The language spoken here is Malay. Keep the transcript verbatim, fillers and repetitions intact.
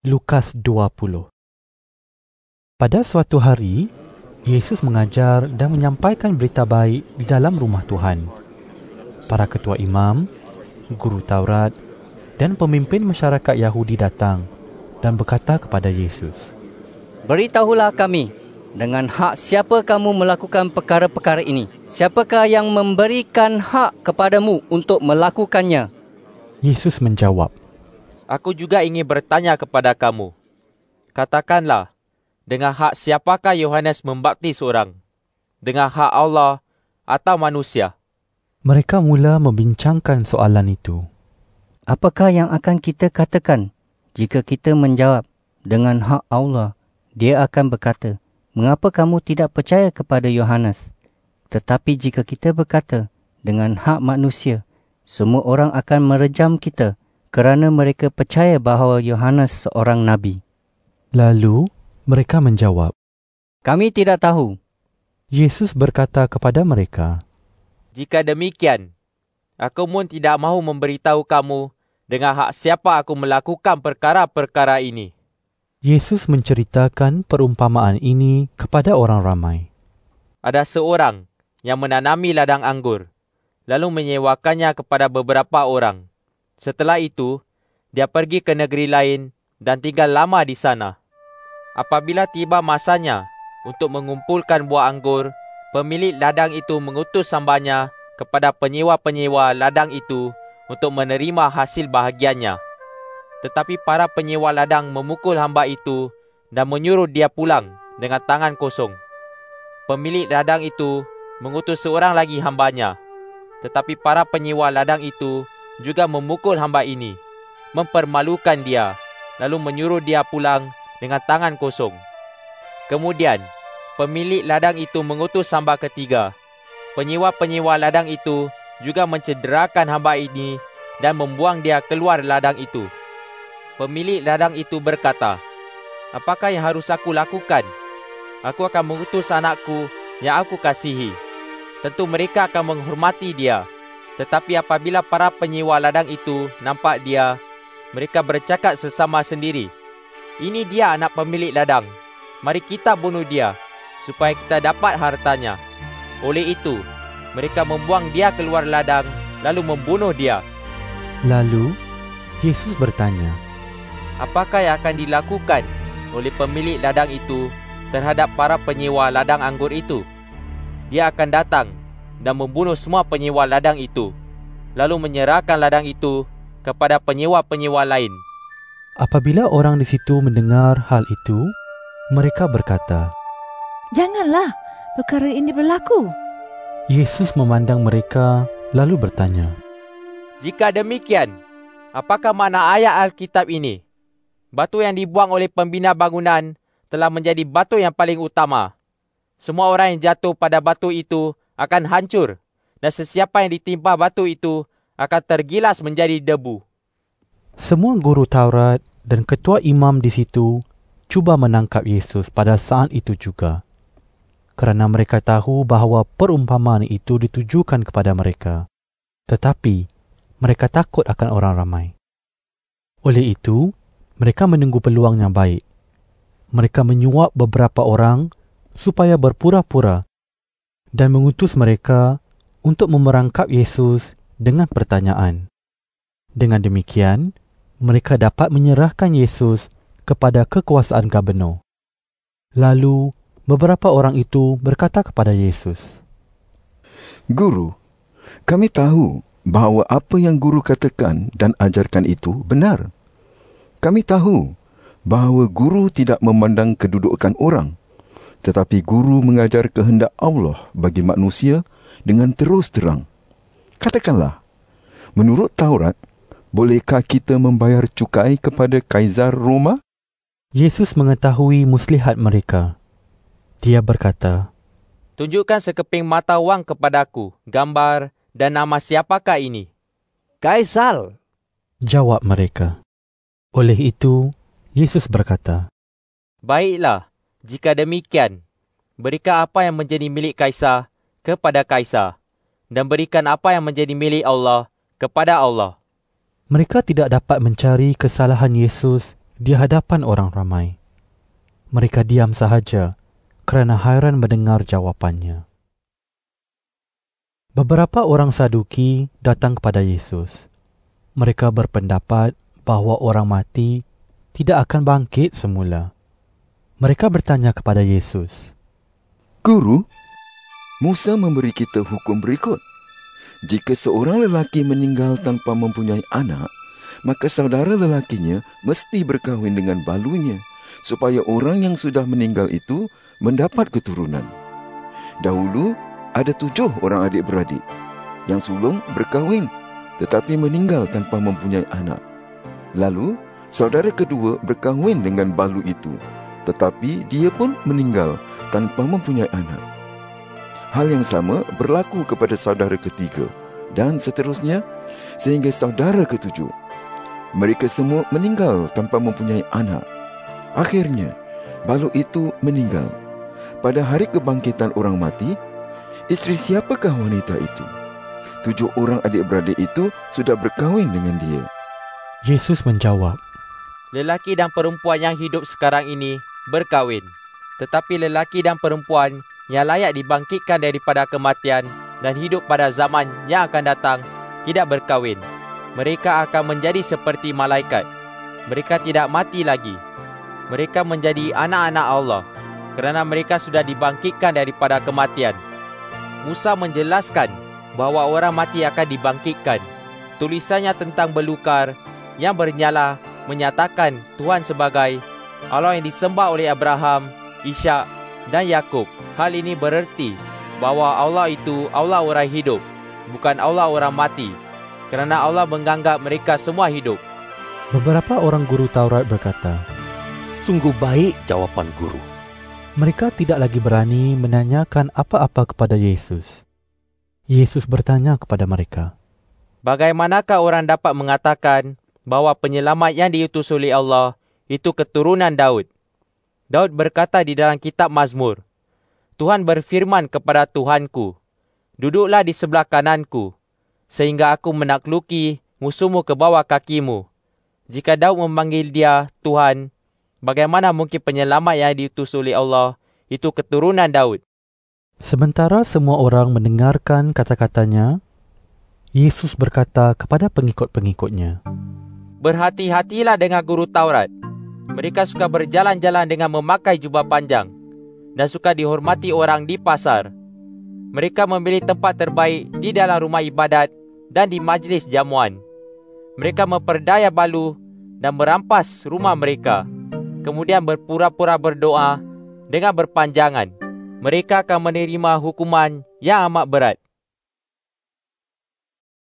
Lukas dua puluh. Pada suatu hari, Yesus mengajar dan menyampaikan berita baik di dalam rumah Tuhan. Para ketua imam, guru Taurat dan pemimpin masyarakat Yahudi datang dan berkata kepada Yesus, "Beritahulah kami, dengan hak siapa kamu melakukan perkara-perkara ini? Siapakah yang memberikan hak kepadamu untuk melakukannya?" Yesus menjawab, "Aku juga ingin bertanya kepada kamu. Katakanlah, dengan hak siapakah Yohanes membaptis orang? Dengan hak Allah atau manusia?" Mereka mula membincangkan soalan itu. Apakah yang akan kita katakan? Jika kita menjawab, dengan hak Allah, dia akan berkata, "Mengapa kamu tidak percaya kepada Yohanes?" Tetapi jika kita berkata, dengan hak manusia, semua orang akan merejam kita kerana mereka percaya bahawa Yohanes seorang nabi. Lalu mereka menjawab, "Kami tidak tahu." Yesus berkata kepada mereka, "Jika demikian, aku pun tidak mahu memberitahu kamu dengan hak siapa aku melakukan perkara-perkara ini." Yesus menceritakan perumpamaan ini kepada orang ramai. Ada seorang yang menanami ladang anggur, lalu menyewakannya kepada beberapa orang. Setelah itu, dia pergi ke negeri lain dan tinggal lama di sana. Apabila tiba masanya untuk mengumpulkan buah anggur, pemilik ladang itu mengutus hambanya kepada penyewa-penyewa ladang itu untuk menerima hasil bahagiannya. Tetapi para penyewa ladang memukul hamba itu dan menyuruh dia pulang dengan tangan kosong. Pemilik ladang itu mengutus seorang lagi hambanya. Tetapi para penyewa ladang itu juga memukul hamba ini, mempermalukan dia, lalu menyuruh dia pulang dengan tangan kosong. Kemudian, pemilik ladang itu mengutus hamba ketiga. Penyewa-penyewa ladang itu juga mencederakan hamba ini dan membuang dia keluar ladang itu. Pemilik ladang itu berkata, "Apakah yang harus aku lakukan? Aku akan mengutus anakku yang aku kasihi. Tentu mereka akan menghormati dia." Tetapi apabila para penyewa ladang itu nampak dia, mereka bercakap sesama sendiri, "Ini dia anak pemilik ladang. Mari kita bunuh dia, supaya kita dapat hartanya." Oleh itu, mereka membuang dia keluar ladang, lalu membunuh dia. Lalu, Yesus bertanya, "Apakah yang akan dilakukan oleh pemilik ladang itu terhadap para penyewa ladang anggur itu? Dia akan datang dan membunuh semua penyewa ladang itu, lalu menyerahkan ladang itu kepada penyewa-penyewa lain." Apabila orang di situ mendengar hal itu, mereka berkata, "Janganlah perkara ini berlaku." Yesus memandang mereka lalu bertanya, "Jika demikian, apakah makna ayat Alkitab ini? Batu yang dibuang oleh pembina bangunan telah menjadi batu yang paling utama. Semua orang yang jatuh pada batu itu akan hancur, dan sesiapa yang ditimpa batu itu akan tergilas menjadi debu." Semua guru Taurat dan ketua imam di situ cuba menangkap Yesus pada saat itu juga, kerana mereka tahu bahawa perumpamaan itu ditujukan kepada mereka. Tetapi mereka takut akan orang ramai. Oleh itu, mereka menunggu peluang yang baik. Mereka menyuap beberapa orang supaya berpura-pura dan mengutus mereka untuk memerangkap Yesus dengan pertanyaan. Dengan demikian, mereka dapat menyerahkan Yesus kepada kekuasaan gubernur. Lalu, beberapa orang itu berkata kepada Yesus, "Guru, kami tahu bahawa apa yang guru katakan dan ajarkan itu benar. Kami tahu bahawa guru tidak memandang kedudukan orang, tetapi guru mengajar kehendak Allah bagi manusia dengan terus terang. Katakanlah, menurut Taurat, bolehkah kita membayar cukai kepada Kaisar Roma?" Yesus mengetahui muslihat mereka. Dia berkata, "Tunjukkan sekeping mata wang kepadaku, gambar dan nama siapakah ini?" "Kaisar," jawab mereka. Oleh itu, Yesus berkata, "Baiklah, jika demikian, berikan apa yang menjadi milik Kaisar kepada Kaisar, dan berikan apa yang menjadi milik Allah kepada Allah." Mereka tidak dapat mencari kesalahan Yesus di hadapan orang ramai. Mereka diam sahaja kerana hairan mendengar jawapannya. Beberapa orang Saduki datang kepada Yesus. Mereka berpendapat bahawa orang mati tidak akan bangkit semula. Mereka bertanya kepada Yesus, Guru, Musa memberi kita hukum berikut. Jika seorang lelaki meninggal tanpa mempunyai anak, maka saudara lelakinya mesti berkahwin dengan balunya, supaya orang yang sudah meninggal itu mendapat keturunan. Dahulu ada tujuh orang adik-beradik. Yang sulung berkahwin tetapi meninggal tanpa mempunyai anak. Lalu saudara kedua berkahwin dengan balu itu, tetapi dia pun meninggal tanpa mempunyai anak. Hal yang sama berlaku kepada saudara ketiga dan seterusnya sehingga saudara ketujuh. Mereka semua meninggal tanpa mempunyai anak. Akhirnya balu itu meninggal. Pada hari kebangkitan orang mati, isteri siapakah wanita itu? Tujuh orang adik-beradik itu sudah berkahwin dengan dia. Yesus menjawab, Lelaki dan perempuan yang hidup sekarang ini berkahwin. Tetapi lelaki dan perempuan yang layak dibangkitkan daripada kematian dan hidup pada zaman yang akan datang tidak berkahwin. Mereka akan menjadi seperti malaikat. Mereka tidak mati lagi. Mereka menjadi anak-anak Allah kerana mereka sudah dibangkitkan daripada kematian. Musa menjelaskan bahawa orang mati akan dibangkitkan. Tulisannya tentang belukar yang bernyala menyatakan Tuhan sebagai Allah yang disembah oleh Abraham, Ishak dan Yakub. Hal ini bererti bahawa Allah itu Allah orang hidup, bukan Allah orang mati, kerana Allah menganggap mereka semua hidup. Beberapa orang guru Taurat berkata, Sungguh baik jawapan guru. mereka tidak lagi berani menanyakan apa-apa kepada Yesus. Yesus bertanya kepada mereka, Bagaimanakah orang dapat mengatakan bahawa penyelamat yang diutus oleh Allah itu keturunan Daud? Daud berkata di dalam kitab Mazmur, Tuhan berfirman kepada Tuhanku, duduklah di sebelah kananku, sehingga aku menakluki musuhmu ke bawah kakimu. Jika Daud memanggil dia Tuhan, bagaimana mungkin penyelamat yang diutus oleh Allah itu keturunan Daud? Sementara semua orang mendengarkan kata-katanya, Yesus berkata kepada pengikut-pengikutnya, Berhati-hatilah dengan guru Taurat. Mereka suka berjalan-jalan dengan memakai jubah panjang dan suka dihormati orang di pasar. Mereka memilih tempat terbaik di dalam rumah ibadat dan di majlis jamuan. Mereka memperdaya balu dan merampas rumah mereka, kemudian berpura-pura berdoa dengan berpanjangan. Mereka akan menerima hukuman yang amat berat.